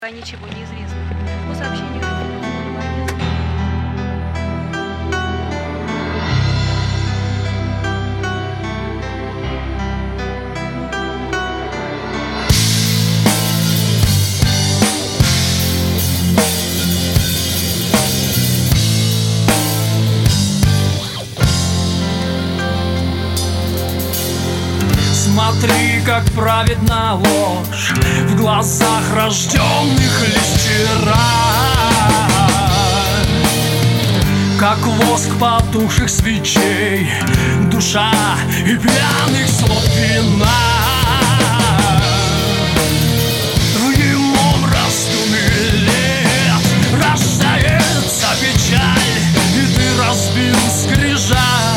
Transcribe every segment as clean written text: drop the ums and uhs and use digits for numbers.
Пока ничего не известно. По сообщению Информационного агентства. Смотри, как праведна ложь в глазах рожденных лишь вчера, как воск потухших свечей, душа и пьяных слов вина. В немом раздумье лет рождается печаль, и ты разбил скрижаль.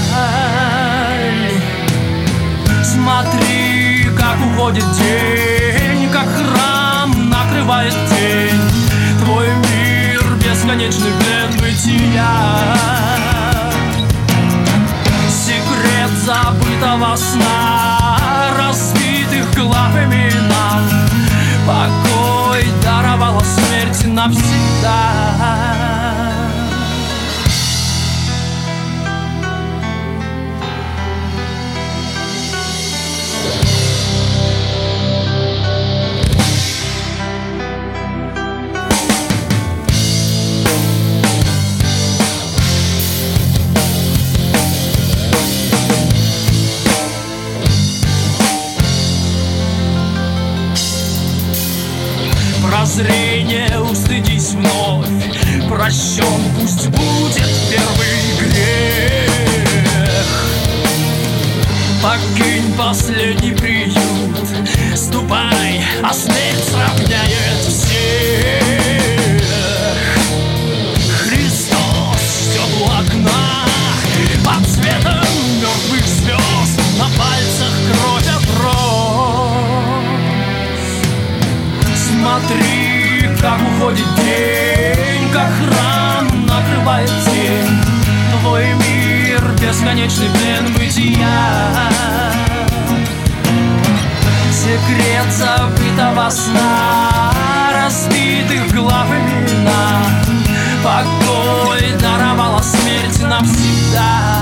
Смотри, как уходит день, как храм накрывает тень. Твой мир — бесконечный плен бытия, секрет забытого сна, разбитых глав имена. Покой даровала смерть навсегда. Прозрение, устыдись вновь, прощен пусть будет первый грех. Покинь последний приют, ступай, а смерть сравняет всех. Христос ждет у окна под цветом мертвых звезд, на пальцах кровь от роз. Смотри, как уходит день, как храм накрывает тень. Твой мир — бесконечный плен бытия, секрет забытого сна, разбитых глав имена. Покой даровала смерть навсегда.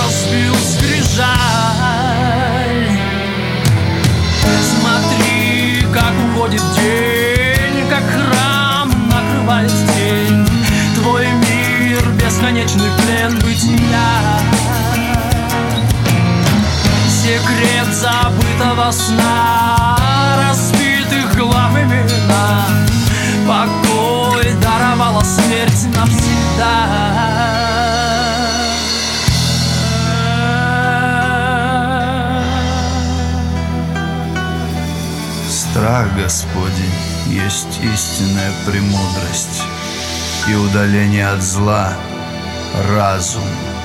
разбил скрижаль. Смотри, как уходит день, как храм накрывает тень. Твой мир — бесконечный плен бытия, секрет забытого сна, разбитых глав имена. Покой даровала смерть навсегда. Страх Господень есть истинная премудрость, и удаление от зла — разум.